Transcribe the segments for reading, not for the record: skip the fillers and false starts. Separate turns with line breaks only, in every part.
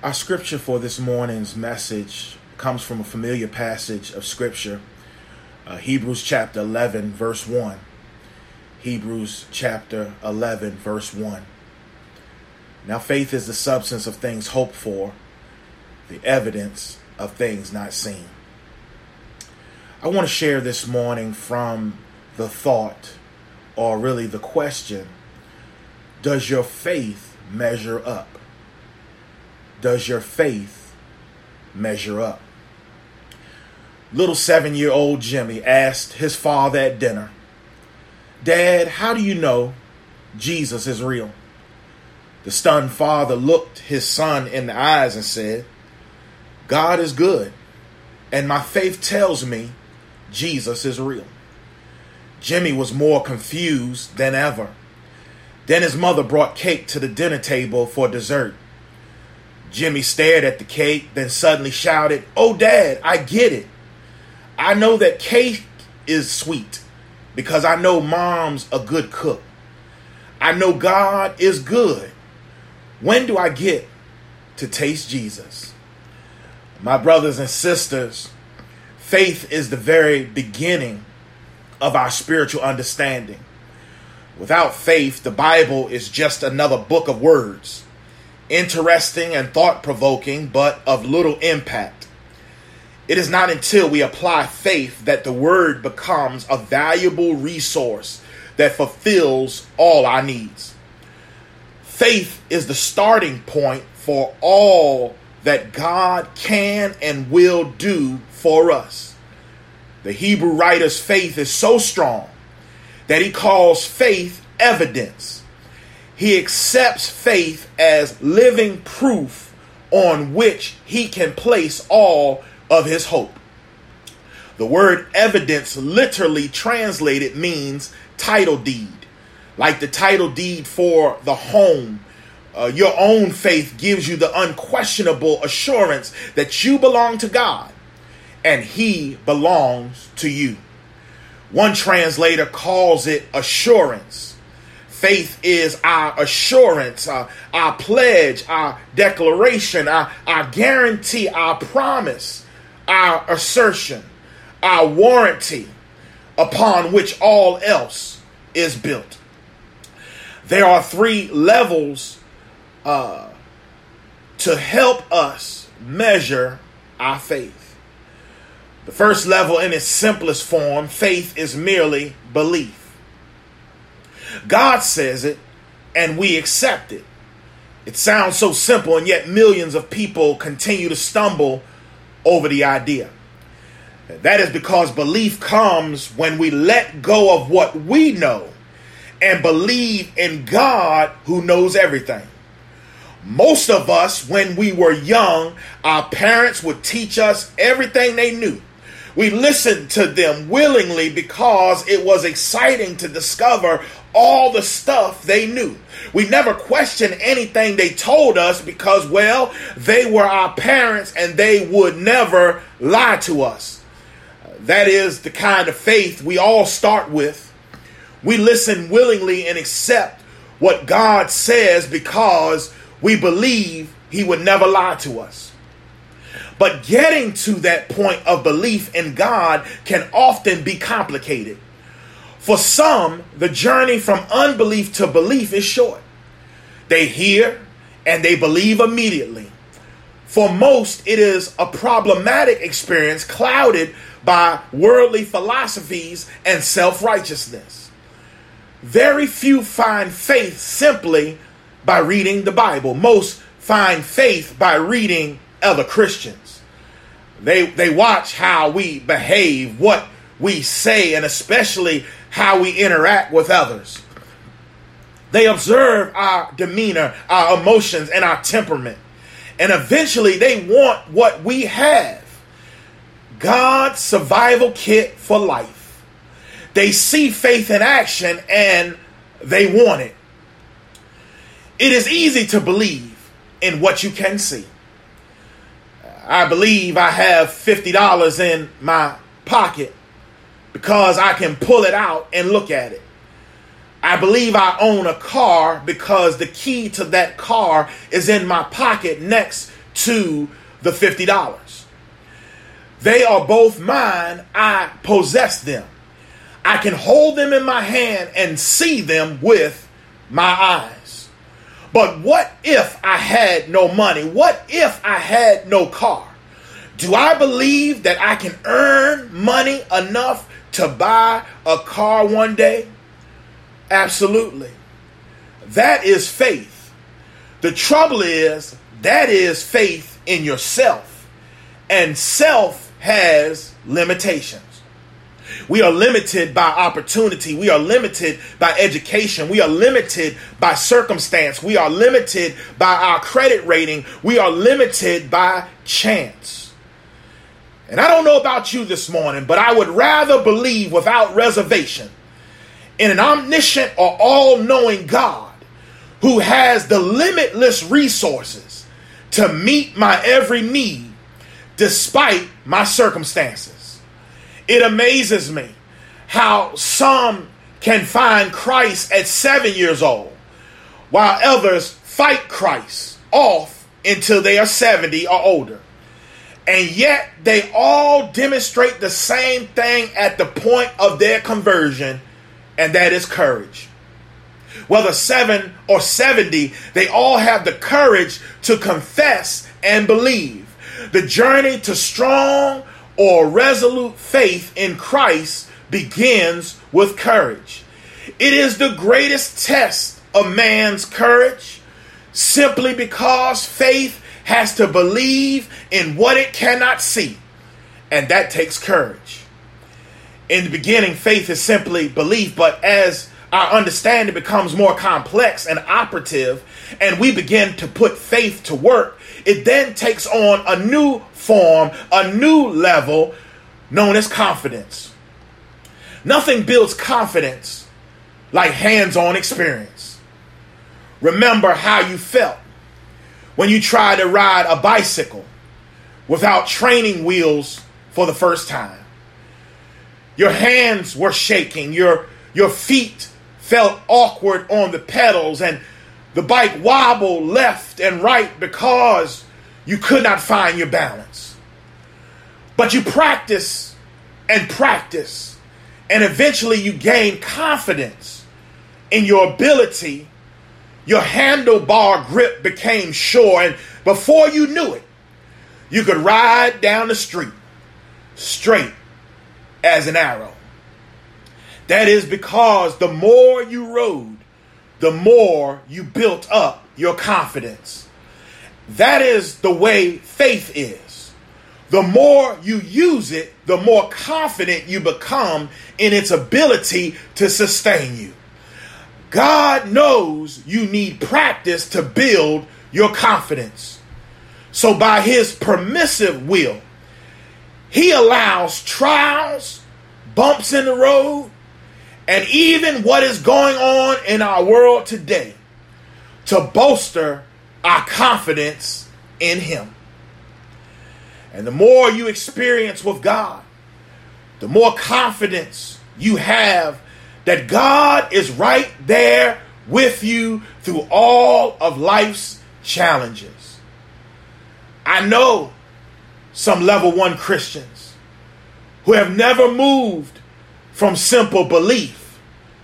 Our scripture for this morning's message comes from a familiar passage of scripture, Hebrews chapter 11, verse 1. Hebrews chapter 11, verse 1. Now faith is the substance of things hoped for, the evidence of things not seen. I want to share this morning from the thought, or really the question, does your faith measure up? Does your faith measure up? Little 7-year-old Jimmy asked his father at dinner, "Dad, how do you know Jesus is real?" The stunned father looked his son in the eyes and said, "God is good, and my faith tells me Jesus is real." Jimmy was more confused than ever. Then his mother brought cake to the dinner table for dessert. Jimmy stared at the cake, then suddenly shouted, "Oh, Dad, I get it. I know that cake is sweet because I know Mom's a good cook. I know God is good. When do I get to taste Jesus?" My brothers and sisters, faith is the very beginning of our spiritual understanding. Without faith, the Bible is just another book of words, interesting and thought-provoking, but of little impact. It is not until we apply faith that the word becomes a valuable resource that fulfills all our needs. Faith is the starting point for all that God can and will do for us. The Hebrew writer's faith is so strong that he calls faith evidence. He accepts faith as living proof on which he can place all of his hope. The word evidence, literally translated, means title deed. Like the title deed for the home, your own faith gives you the unquestionable assurance that you belong to God and he belongs to you. One translator calls it assurance. Faith is our assurance, our pledge, our declaration, our guarantee, our promise, our assertion, our warranty upon which all else is built. There are 3 levels to help us measure our faith. The first level, in its simplest form, faith is merely belief. God says it, and we accept it. It sounds so simple, and yet millions of people continue to stumble over the idea. That is because belief comes when we let go of what we know and believe in God who knows everything. Most of us, when we were young, our parents would teach us everything they knew. We listened to them willingly because it was exciting to discover all the stuff they knew. We never questioned anything they told us because, well, they were our parents and they would never lie to us. That is the kind of faith we all start with. We listen willingly and accept what God says because we believe he would never lie to us. But getting to that point of belief in God can often be complicated. For some, the journey from unbelief to belief is short. They hear and they believe immediately. For most, it is a problematic experience clouded by worldly philosophies and self-righteousness. Very few find faith simply by reading the Bible. Most find faith by reading other Christians. They watch how we behave, what we say, and especially how we interact with others. They observe our demeanor, our emotions, and our temperament. And eventually they want what we have. God's survival kit for life. They see faith in action and they want it. It is easy to believe in what you can see. I believe I have $50 in my pocket because I can pull it out and look at it. I believe I own a car because the key to that car is in my pocket next to the $50. They are both mine. I possess them. I can hold them in my hand and see them with my eyes. But what if I had no money? What if I had no car? Do I believe that I can earn money enough to buy a car one day? Absolutely. That is faith. The trouble is, that is faith in yourself. And self has limitations. We are limited by opportunity. We are limited by education. We are limited by circumstance. We are limited by our credit rating. We are limited by chance. And I don't know about you this morning, but I would rather believe without reservation in an omniscient or all-knowing God who has the limitless resources to meet my every need despite my circumstances. It amazes me how some can find Christ at 7 years old, while others fight Christ off until they are 70 or older. And yet they all demonstrate the same thing at the point of their conversion, and that is courage. Whether 7 or 70, they all have the courage to confess and believe. The journey to strong or resolute faith in Christ begins with courage. It is the greatest test of man's courage, simply because faith has to believe in what it cannot see, and that takes courage. In the beginning, faith is simply belief, but as our understanding becomes more complex and operative, and we begin to put faith to work, it then takes on a new form, a new level known as confidence. Nothing builds confidence like hands-on experience. Remember how you felt when you tried to ride a bicycle without training wheels for the first time. Your hands were shaking, your feet felt awkward on the pedals, and the bike wobbled left and right because you could not find your balance. But you practice, and eventually you gain confidence in your ability. Your handlebar grip became sure, and before you knew it, you could ride down the street straight as an arrow. That is because the more you rode, the more you built up your confidence. That is the way faith is. The more you use it, the more confident you become in its ability to sustain you. God knows you need practice to build your confidence. So by his permissive will, he allows trials, bumps in the road, and even what is going on in our world today to bolster our confidence in him. And the more you experience with God, the more confidence you have that God is right there with you through all of life's challenges. I know some level 1 Christians who have never moved from simple belief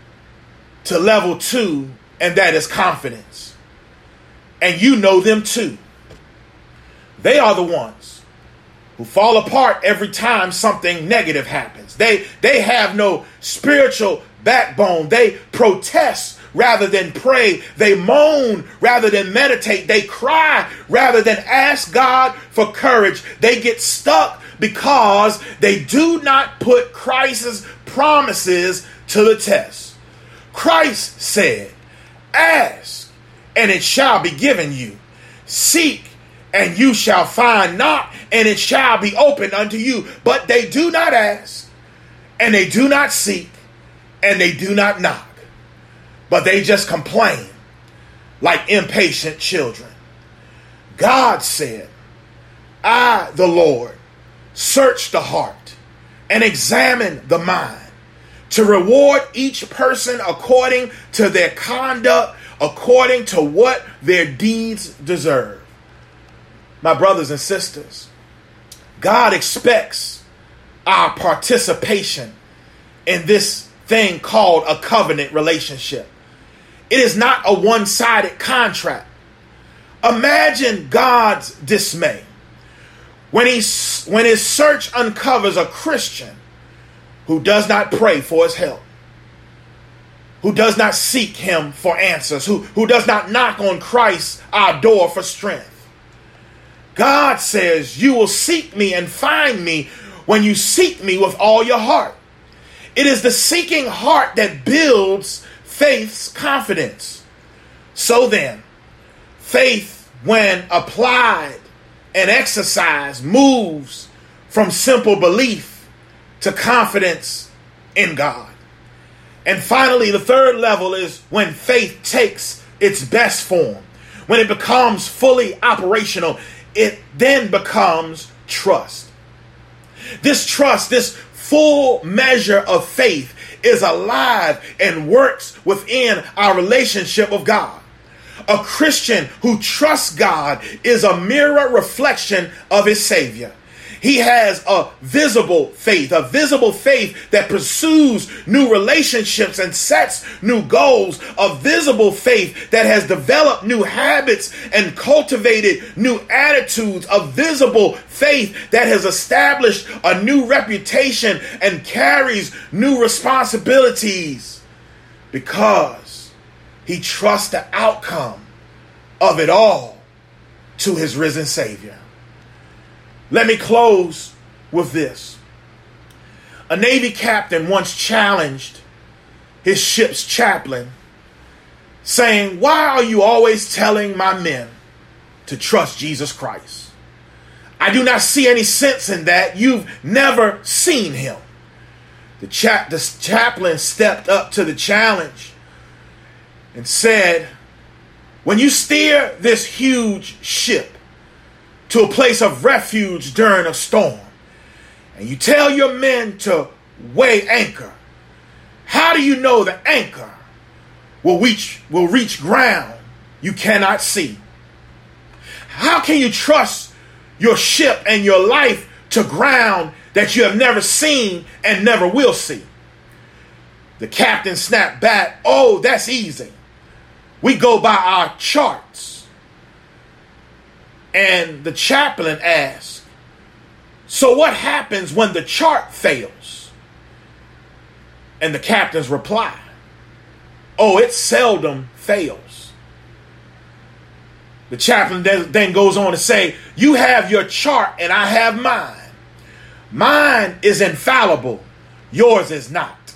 to level 2, and that is confidence. And you know them too. They are the ones who fall apart every time something negative happens. They have no spiritual backbone. They protest rather than pray. They moan rather than meditate. They cry rather than ask God for courage. They get stuck because they do not put Christ's promises to the test. Christ said, "Ask, and it shall be given you. Seek, and you shall find. Knock, and it shall be opened unto you." But they do not ask, and they do not seek, and they do not knock. But they just complain like impatient children. God said, "I, the Lord, search the heart and examine the mind, to reward each person according to their conduct, according to what their deeds deserve." My brothers and sisters, God expects our participation in this thing called a covenant relationship. It is not a one-sided contract. Imagine God's dismay when his search uncovers a Christian who does not pray for his help, who does not seek him for answers, who does not knock on Christ, our door, for strength. God says, you will seek me and find me when you seek me with all your heart. It is the seeking heart that builds faith's confidence. So then, faith, when applied and exercised, moves from simple belief to confidence in God. And finally, the third level is when faith takes its best form. When it becomes fully operational, it then becomes trust. This trust, this full measure of faith, is alive and works within our relationship with God. A Christian who trusts God is a mirror reflection of his Savior. He has a visible faith that pursues new relationships and sets new goals, a visible faith that has developed new habits and cultivated new attitudes, a visible faith that has established a new reputation and carries new responsibilities because he trusts the outcome of it all to his risen Savior. Let me close with this. A Navy captain once challenged his ship's chaplain, saying, "Why are you always telling my men to trust Jesus Christ? I do not see any sense in that. You've never seen him." The chaplain stepped up to the challenge and said, "When you steer this huge ship to a place of refuge during a storm, and you tell your men to weigh anchor, how do you know the anchor will reach ground you cannot see? How can you trust your ship and your life to ground that you have never seen and never will see?" The captain snapped back, "Oh, that's easy. We go by our charts." And the chaplain asked, "So what happens when the chart fails?" And the captain's reply, "Oh, it seldom fails." The chaplain then goes on to say, "You have your chart and I have mine. Mine is infallible. Yours is not.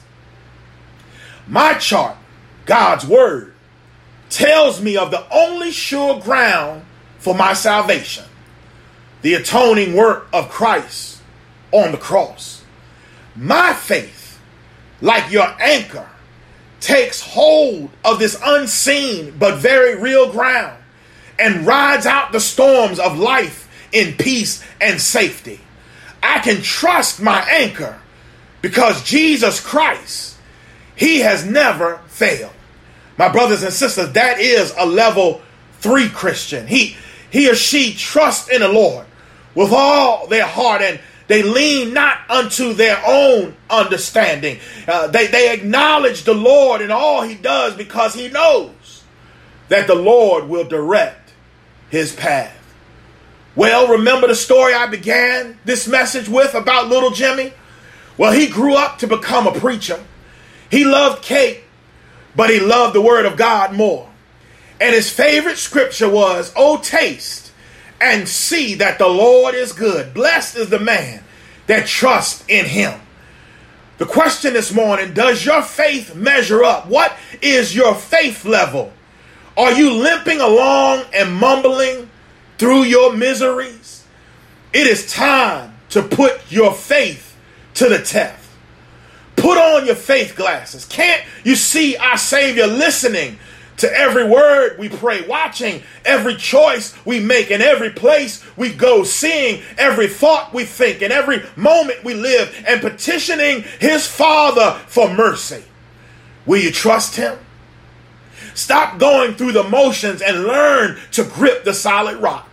My chart, God's word, tells me of the only sure ground for my salvation, the atoning work of Christ on the cross. My faith, like your anchor, takes hold of this unseen but very real ground and rides out the storms of life in peace and safety. I can trust my anchor because Jesus Christ, he has never failed." My brothers and sisters, that is a level 3 Christian. He or she trusts in the Lord with all their heart, and they lean not unto their own understanding. They acknowledge the Lord in all he does because he knows that the Lord will direct his path. Well, remember the story I began this message with about little Jimmy? Well, he grew up to become a preacher. He loved cake, but he loved the word of God more. And his favorite scripture was, "Oh, taste and see that the Lord is good. Blessed is the man that trusts in him." The question this morning, does your faith measure up? What is your faith level? Are you limping along and mumbling through your miseries? It is time to put your faith to the test. Put on your faith glasses. Can't you see our Savior listening to every word we pray, watching every choice we make, and every place we go, seeing every thought we think, and every moment we live, and petitioning his Father for mercy? Will you trust him? Stop going through the motions and learn to grip the solid rock.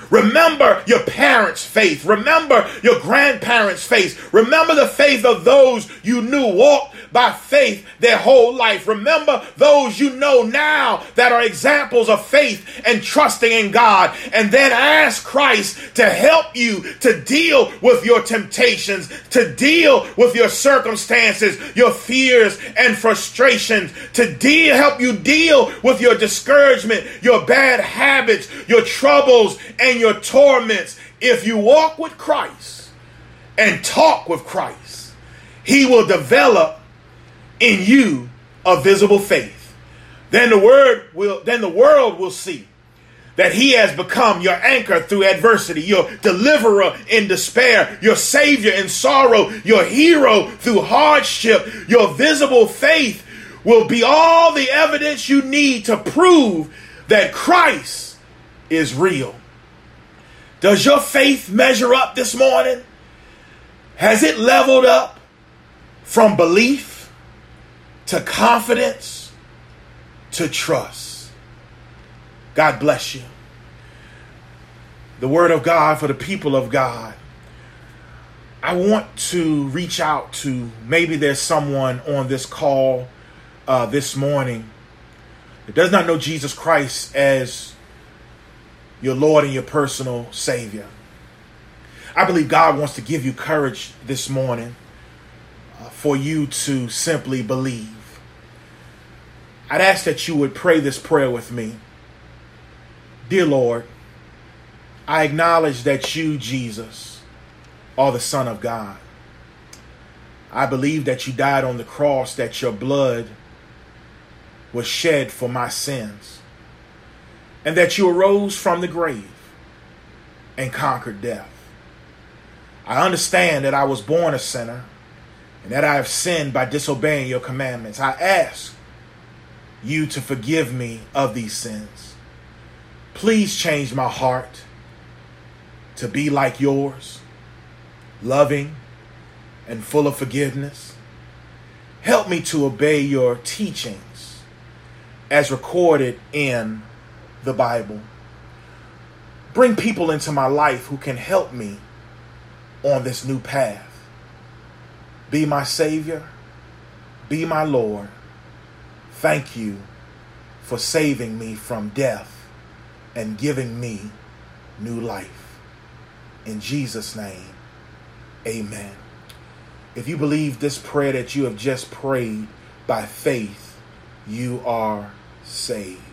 Remember your parents' faith. Remember your grandparents' faith. Remember the faith of those you knew walked by faith their whole life. Remember those you know now that are examples of faith and trusting in God. And then ask Christ to help you to deal with your temptations, to deal with your circumstances, your fears and frustrations, to help you deal with your discouragement, your bad habits, your troubles, and your torments. If you walk with Christ and talk with Christ, he will develop in you a visible faith. Then the world will see that he has become your anchor through adversity, your deliverer in despair, your savior in sorrow, your hero through hardship. Your visible faith will be all the evidence you need to prove that Christ is real. Does your faith measure up this morning? Has it leveled up from belief to confidence to trust? God bless you. The word of God for the people of God. I want to reach out to, maybe there's someone on this call this morning that does not know Jesus Christ as your Lord and your personal Savior. I believe God wants to give you courage this morning for you to simply believe. I'd ask that you would pray this prayer with me. Dear Lord, I acknowledge that you, Jesus, are the Son of God. I believe that you died on the cross, that your blood was shed for my sins, and that you arose from the grave and conquered death. I understand that I was born a sinner and that I have sinned by disobeying your commandments. I ask you to forgive me of these sins. Please change my heart to be like yours, loving and full of forgiveness. Help me to obey your teachings as recorded in the Bible. Bring people into my life who can help me on this new path. Be my Savior. Be my Lord. Thank you for saving me from death and giving me new life. In Jesus' name, amen. If you believe this prayer that you have just prayed by faith, you are saved.